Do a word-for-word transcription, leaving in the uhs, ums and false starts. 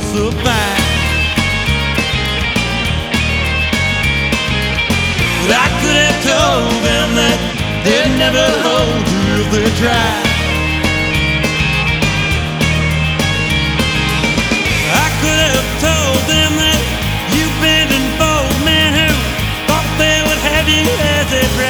so fine. But I could have told them that they'd never hold you if they tried.